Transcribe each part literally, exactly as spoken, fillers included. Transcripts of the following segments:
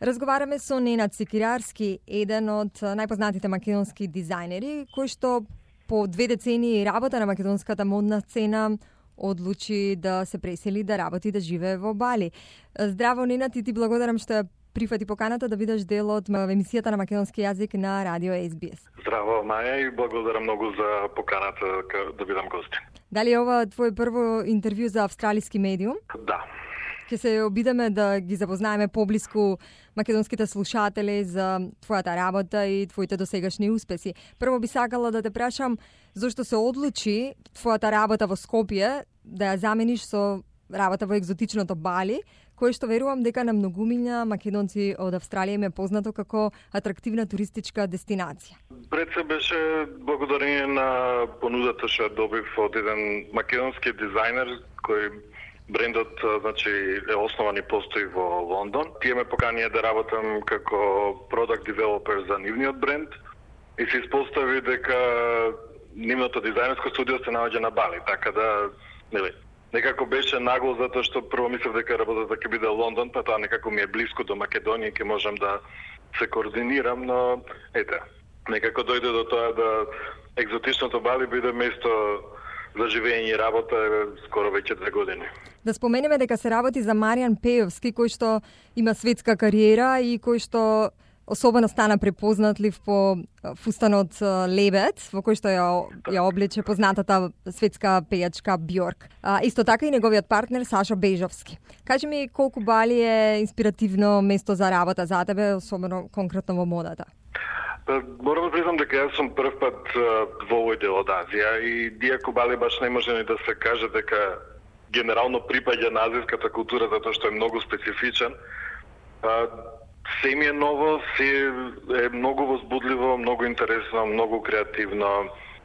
Разговараме со Ненад Секирарски, еден од најпознатите македонски дизајнери, кој што по две децении работа на македонската модна сцена одлучи да се пресели, да работи, да живее во Бали. Здраво, Ненад, и ти благодарам што ја прифати поканата да бидеш дел од емисијата на македонски јазик на Радио Ес Би Ес. Здраво, Маја, и благодарам многу за поканата да бидам гостин. Дали е ова твое прво интервју за австралиски медиум? Да. Ќе се обидеме да ги запознаеме поблиску македонските слушатели за твојата работа и твоите досегашни успеси. Прво би сакала да те прашам зошто се одлучи твојата работа во Скопје да ја замениш со работа во екзотичното Бали, кој што верувам дека на многумина македонци од Австралија им е познато како атрактивна туристичка дестинација. Пред се беше благодарение на понудата што добив од еден македонски дизајнер кој брендот, значи, е основан и постои во Лондон. Тие ме поканија да работам како product developer за нивниот бренд и се испостави дека нивното дизајнерско студио се наоѓа на Бали, така да, нели, некако беше нагло затоа што прво мислев дека работата ќе биде Лондон, па тоа некако ми е блиско до Македонија и ќе можам да се координирам, но ете, некако дојде до тоа да екзотичното Бали биде место за живење и работа скоро веќе две години. Да споменеме дека се работи за Маријан Пејовски, кој што има светска кариера и кој што особено стана препознатлив по фустанот Лебед, во кој што ја, ја облече познатата светска пејачка Бјорк. А, исто така и неговиот партнер Сашо Бежовски. Кажи ми колку Бали е инспиративно место за работа за тебе, особено конкретно во модата? Морам да признам дека јас сум прв пат во овој дел од Азија и диако Бали баш не може ни да се каже дека генерално припаѓа на азијската култура затоа што е многу специфичен. Се ми е ново, се е многу возбудливо, многу интересно, многу креативно.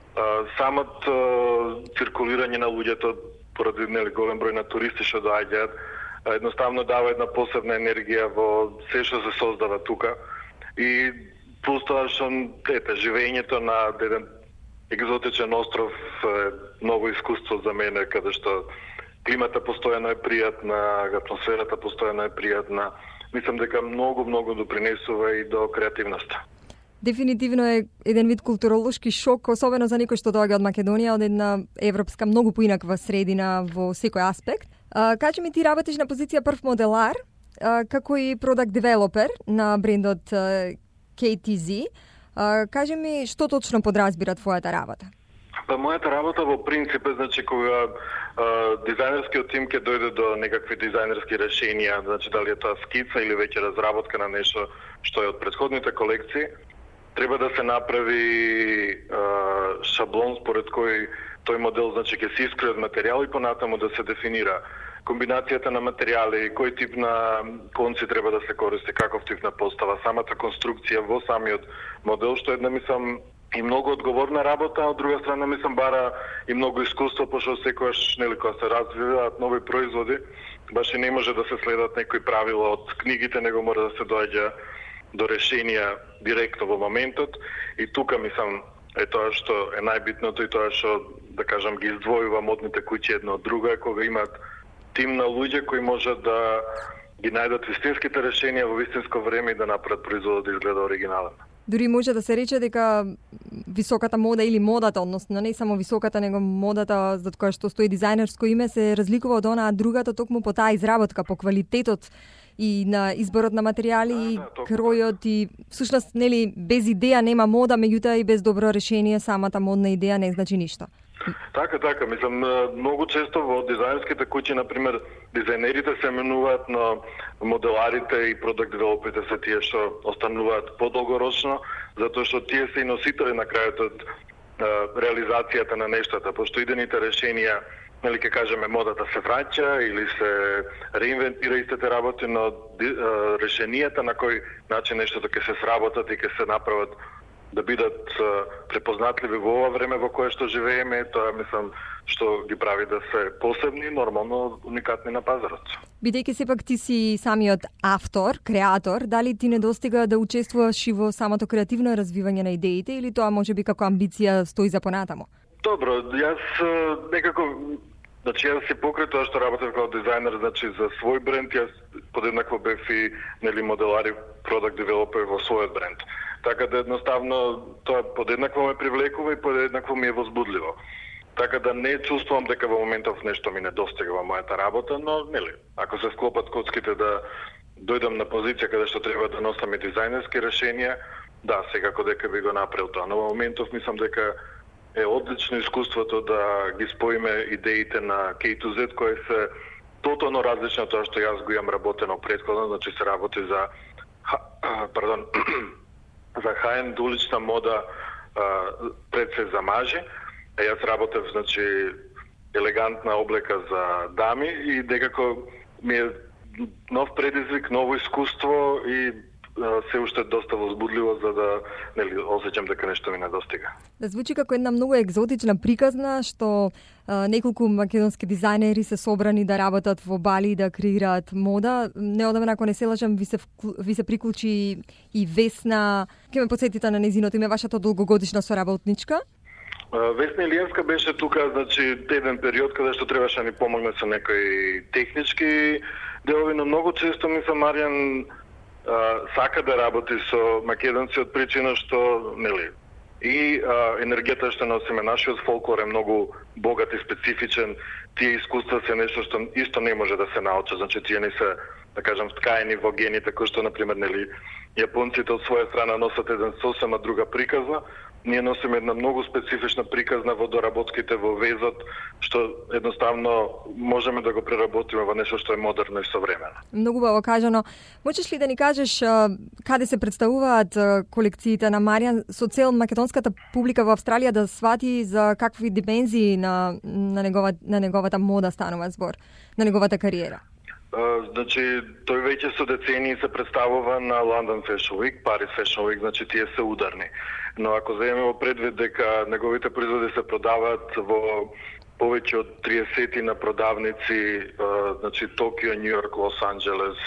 Самото циркулирање на луѓето поради нели голем број на туристи што доаѓаат, едноставно дава една посебна енергија во се што се создава тука. И плюс тоа што ете, живењето на еден екзотичен остров е ново искуство за мене, каде што климата постојано е пријатна, атмосферата постојано е пријатна. Мислам дека многу, многу допринесува и до креативноста. Дефинитивно е еден вид културолошки шок, особено за некој што доаѓа од Македонија, од една европска, многу поинаква средина во секој аспект. А, кажи ми, ти работиш на позиција прв моделар, а, како и product developer на брендот Кей Ти Зи. А, кажи ми, што точно подразбира твојата работа? Па мојата работа во принцип е, значи, кога а, дизајнерскиот тим ќе дојде до некакви дизајнерски решенија, значи дали е тоа скица или веќе разработка на нешто што е од претходните колекции, треба да се направи а, шаблон според кој тој модел, значи, ќе се искрои од материјал и понатаму да се дефинира комбинацијата на материјали, кој тип на конци треба да се користи, каков тип на постава, самата конструкција во самиот модел, што една мислам и многу одговорна работа, а од друга страна мислам бара и многу искуство, пошто секогаш нели кога се развиваат нови производи, баш и не може да се следат некои правила од книгите, него мора да се доаѓа до решенија директно во моментот. И тука мислам е тоа што е најбитното и тоа што, да кажам, ги издвојува модните куќи едно од друго, е кога имаат тим на луѓе кои можат да ги најдат вистинските решенија во вистинско време и да направат производот да изгледа оригинален. Дури може да се рече дека високата мода или модата, односно не само високата, него модата за која што стои дизајнерско име се разликува од онаа другата токму по таа изработка, по квалитетот и на изборот на материјали и да, да, кројот и всушност нели без идеја нема мода, меѓутоа и без добро решение самата модна идеја не значи ништо. Така, така, мислам, многу често во дизајнерските куќи, например, дизајнерите се менуваат, но моделарите и продакт девелоперите се тие што остануваат подолгорочно, затоа што тие се и носители на крајот од реализацијата на нештата, пошто идените решенија, нели ќе кажеме, модата се враќа или се реинвентира истите работи, но решенијата на кој начин нештото ќе се сработат и ќе се направат да бидат препознатливи во ова време во кое што живееме, тоа мислам што ги прави да се посебни, нормално уникатни на пазарот. Бидејќи сепак ти си самиот автор, креатор, дали ти не достига да учествуваш и во самото креативно развивање на идеите или тоа можеби како амбиција стои за понатамо? Добро, јас некако Значи јас си покрај тоа што работев како дизајнер, значи за свој бренд, јас подеднакво бев и нели моделар и продакт девелопер во својот бренд. Така да едноставно тоа подеднакво ме привлекува и подеднакво ми е возбудливо. Така да не чувствувам дека во моментов нешто ми недостига во мојата работа, но нели, ако се склопат коцките да дојдам на позиција каде што треба да носам и дизајнерски решенија, да, секако дека би го направил тоа. Но во моментов мислам дека е одлично искуството да ги споиме идеите на K to Z, кои се тотално различни од тоа што јас го имам работено претходно, значи се работи за пардон, за high-end улична мода, пред се за мажи. А јас работев, значи, елегантна облека за дами и некако ми е нов предизвик, ново искуство и се уште доста возбудливо за да, нели, осеќам дека нешто ми недостига. Да звучи како една многу екзотична приказна што а, неколку македонски дизајнери се собрани да работат во Бали и да креираат мода. Неодамна, ако не се лажам, ви се, ви се приклучи и Весна. Ке ме подсетите на незиното име, вашата долгогодишна соработничка? Весна Илиевска беше тука, значи, еден период каде што требаше да ни помогне со некои технички делови, но многу често мислам Маријан сака да работи со македонци од причина што, нели, и а, енергијата што носиме, нашиот фолклор е многу богат и специфичен. Тие искуства се нешто што исто не може да се научи, значи тие не се, да кажам, вткаени во гените, кои што, например, нели, јапонците од своја страна носат еден сосема друга приказна. Ние носиме една многу специфична приказна во доработките во везот, што едноставно можеме да го преработиме во нешто што е модерно и современо. Многу убаво кажано. Можеш ли да ни кажеш каде се представуваат колекциите на Маријан со цел македонската публика во Австралија да свати за какви димензии на на, негова, на неговата мода станува збор, на неговата кариера? Uh, значи, тој веќе со децении се представува на London Fashion Week, Paris Fashion Week, значи тие се ударни. Но ако земеме во предвид дека неговите производи се продаваат во повеќе од триесет на продавници, uh, значи Токио, Њу Јорк, Лос Анџелес,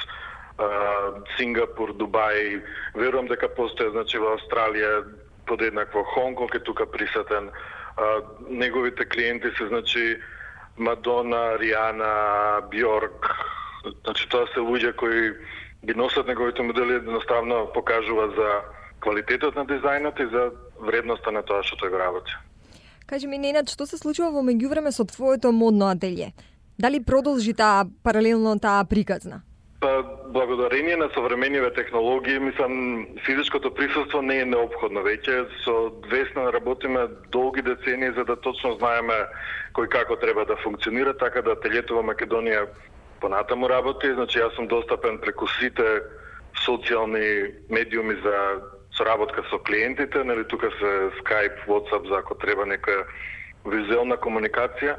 uh, Сингапур, Дубај, верувам дека постои, значи во Австралија подеднакво Хонконг е тука присутен. Uh, неговите клиенти се, значи, Мадона, Ријана, Бјорк. Значи тоа се луѓе кои ги носат неговите модели, едноставно покажува за квалитетот на дизајнот и за вредноста на тоа што тој го работи. Кажи ми, Ненад, што се случува во меѓувреме со твоето модно ателје? Дали продолжи таа паралелно таа приказна? Па, благодарение на современиве технологии, мислам, физичкото присуство не е неопходно веќе. Со Весна работиме долги децении за да точно знаеме кој како треба да функционира, така да ателјето во Македонија понатаму работи. Значи, јас сум достапен преку сите социјални медиуми за соработка со клиентите, нели тука се Skype, WhatsApp за ако треба нека визуелна комуникација.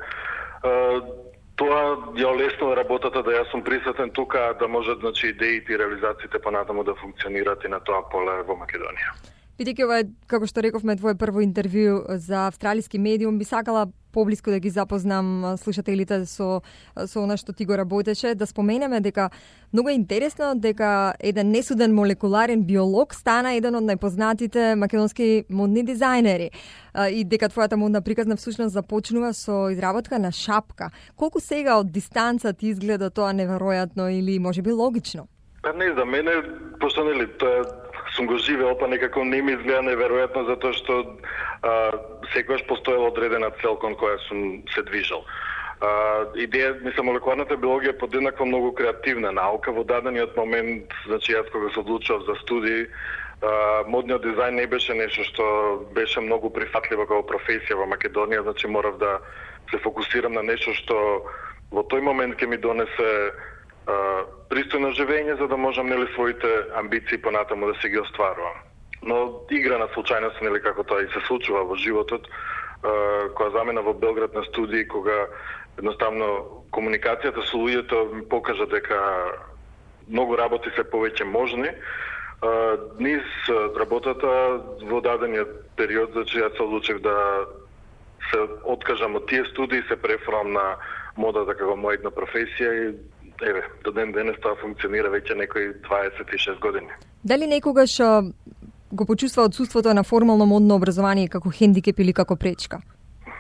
Тоа ја олеснува работата да јас сум присутен тука, да можат, значи, идеите и реализациите понатаму да функционираат и на тоа поле во Македонија. Бидејќи ова е, како што рековме, твое прво интервју за австралиски медиум, би сакала поблиску да ги запознам слушателите со со она што ти го работеше, да споменеме дека многу е интересно дека еден несуден молекуларен биолог стана еден од најпознатите македонски модни дизајнери и дека твојата модна приказна всушност започнува со изработка на шапка. Колку сега од дистанца ти изгледа тоа неверојатно или можеби логично? Па не, за мене, пошто нели, тоа сум го живеал, па некако не ми изгледа неверојатно, затоа што а, секогаш постоела одредена цел кон која сум се движал. А, идеја, мислам, молекуларната биологија е подеднакво многу креативна наука. Во дадениот момент, значи јас кога се одлучував за студии, а, модниот дизајн не беше нешто што беше многу прифатливо како професија во Македонија, значи морав да се фокусирам на нешто што во тој момент ќе ми донесе Uh, пристојно живење, за да можам, нели, своите амбиции понатаму да се ги остварувам. Но игра на случајност, нели, како тоа и се случува во животот, uh, кога замена во Белград на студии, кога едноставно комуникацијата со луѓето ми покажа дека многу работи се повеќе можни, uh, низ работата во дадениот период, значи јас се одлучив да се откажам од тие студии, се префрлам на модата како моја една професија и еве, до ден денес тоа функционира веќе некои дваесет и шест години. Дали некогаш го почувства отсуството на формално модно образование како хендикеп или како пречка? Па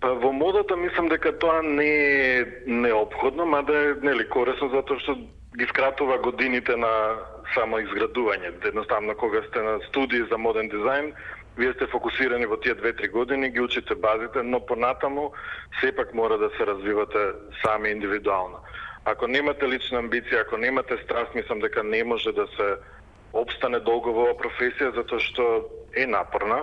Па во модата мислам дека тоа не е неопходно, мада е нели корисно затоа што ги скратува годините на само изградување. Едноставно кога сте на студии за моден дизајн, вие сте фокусирани во тие две-три години, ги учите базите, но понатаму сепак мора да се развивате сами индивидуално. Ако немате лична амбиција, ако немате страст, мислам дека не може да се обстане долго во оваа професија, затоа што е напорна.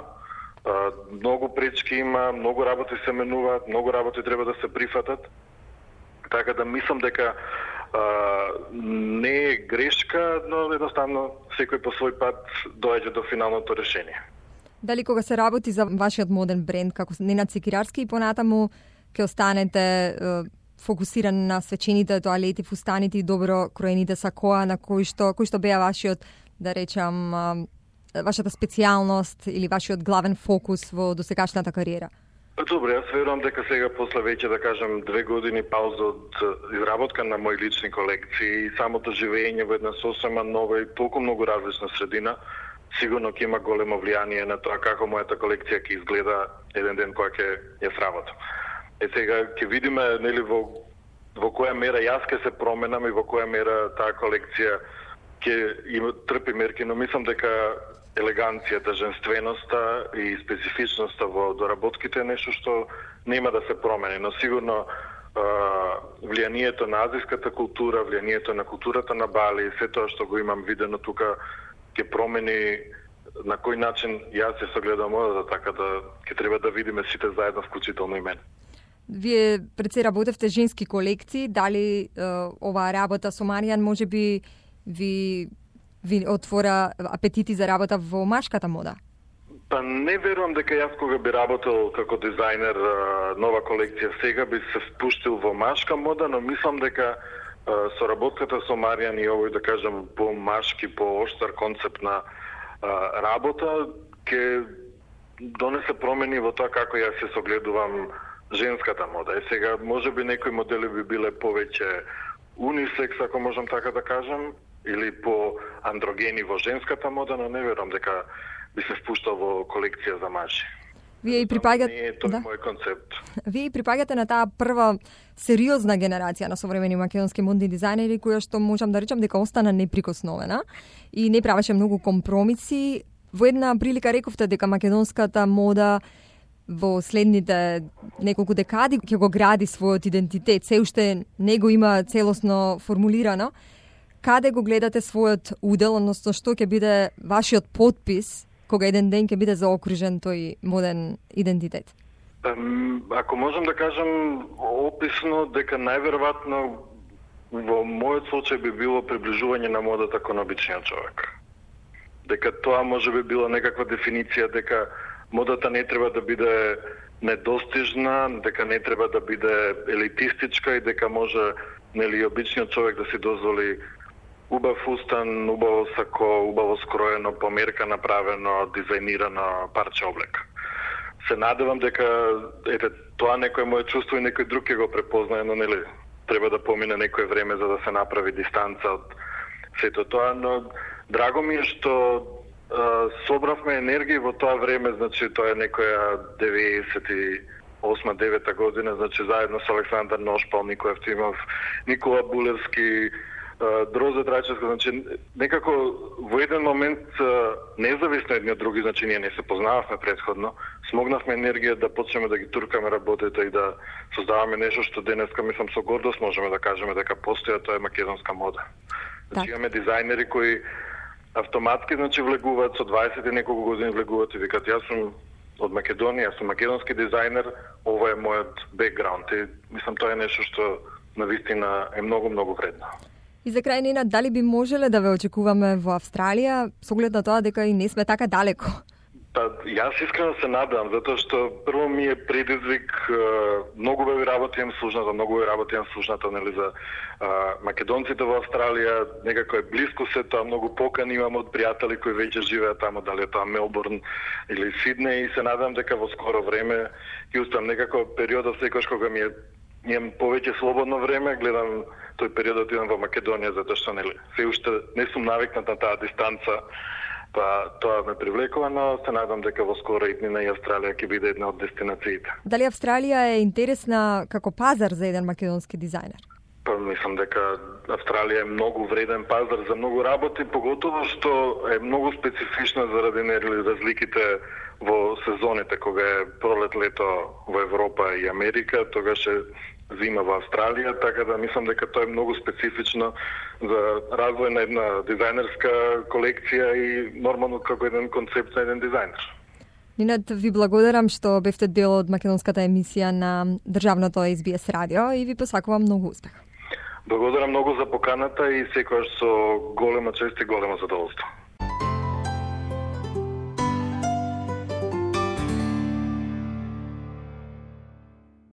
Многу пречки има, многу работи се менуваат, многу работи треба да се прифатат. Така да мислам дека а, не е грешка, но едноставно секој по свој пат доаѓа до финалното решение. Дали кога се работи за вашиот моден бренд, како Ненад Секирарски, и понатаму ќе останете е, фокусирани на свечените тоалети, фустаните и добро кроените сакоа, на кои што, кои што беа вашиот, да речам, вашата специјалност или вашиот главен фокус во досегашната кариера? Добре, јас верувам дека сега после веќе, да кажем, две години пауза од изработка на мои лични колекции и самото живење во една сосема нова и толку многу различна средина, сигурно ќе има големо влијание на тоа како мојата колекција ќе изгледа еден ден кога ќе ја сработам. Е сега ќе видиме нели во во која мера јас ќе се променам и во која мера таа колекција ќе има трпи мерки, но мислам дека елеганцијата, женственоста и специфичноста во доработките е нешто што нема да се промени, но сигурно влијанието на азиската култура, влијанието на културата на Бали, се тоа што го имам видено тука ќе промени на кој начин јас се согледам модата, така да ќе треба да видиме сите заедно, вклучително и мене. Вие пред се работевте женски колекции, дали е, оваа работа со Маријан можеби ви ви отвора апетити за работа во машката мода? Па не верувам дека јас кога би работел како дизајнер нова колекција сега би се спуштил во машка мода, но мислам дека соработката со Маријан и овој, да кажем, по-машки, по-оштар концепт на работа ќе донесе промени во тоа како јас се согледувам женската мода. И сега можеби некои модели би биле повеќе унисекс, ако можам така да кажам, или по андрогени во женската мода, но не верувам дека би се впуштал во колекција за мажи. Вие и припаѓате, не е тој да. мој концепт. Вие и припаѓате на таа прва сериозна генерација на современи македонски модни дизајнери, која што можам да речам дека остана неприкосновена и не правеше многу компромиси. Во една прилика рековте дека македонската мода во следните неколку декади ќе го гради својот идентитет, се уште не го има целосно формулирано. Каде го гледате својот удел, односно што ќе биде вашиот подпис кога еден ден ќе биде заокружен тој моден идентитет? Ако можам да кажам описно, дека најверојатно во мојот случај би било приближување на модата кон обичниот човек. Дека тоа може би било некаква дефиниција, дека модата не треба да биде недостижна, дека не треба да биде елитистичка и дека може, нели, обичниот човек да си дозволи убав фустан, убаво сако, убаво скроено, по мерка направено, дизајнирано парче облека. Се надевам дека ете тоа некој моје чувство и некој друг ќе го препознае, но нели треба да помине некој време за да се направи дистанца од сето тоа, но драго ми е што а, собравме енергија во тоа време, значи тоа е некоја деветдесет и осма девета година, значи заедно со Александар Ношпал, Никола Евтимов, Никола Булевски, Дрозе Трајчевска, значи некако во еден момент независно едни од други, значи ние не се познававме претходно, смогнавме енергија да почнеме да ги туркаме работите и да создаваме нешто што денеска мислам со гордост можеме да кажеме дека постоја, тоа е македонска мода. Значи имаме дизајнери кои автоматски значи влегуваат со дваесет и неколку години влегуваат и викаат јас сум од Македонија, јас сум македонски дизајнер, ова е мојот бекграунд и мислам тоа е нешто што навистина е многу многу вредно. И за крај, Ненад, дали би можеле да ве очекуваме во Австралија, со оглед на тоа дека и не сме така далеко? Па, јас искрено се надам, затоа што прво ми е предизвик, многу беви работи имам слушната, многу беви работи имам слушната, нели, за а, македонците во Австралија, некако е близко се тоа, многу покани имам од пријатели кои веќе живеат тамо, дали е тоа Мелбурн или Сиднеј, и се надам дека во скоро време ќе успеам некако периодот секојаш кога ми е имам повеќе слободно време, гледам тој период да идам во Македонија, затоа што нели се уште не сум навикнат на таа дистанца Па тоа ме привлекува, но се надам дека во скора иднина и Австралија ќе биде една од дестинациите. Дали Австралија е интересна како пазар за еден македонски дизајнер? Па мислам дека Австралија е многу вреден пазар за многу работи, поготово што е многу специфична заради нели разликите во сезоните, кога е пролет, лето во Европа и Америка, тогаш е зима во Австралија, така да мислам дека тоа е многу специфично за развој на една дизајнерска колекција и нормално како еден концепт на еден дизајнер. Нинат, ви благодарам што бевте дел од македонската емисија на државното Ес Би Ес радио и ви посакувам многу успех. Благодарам многу за поканата и секогаш со голема чест и големо задоволство.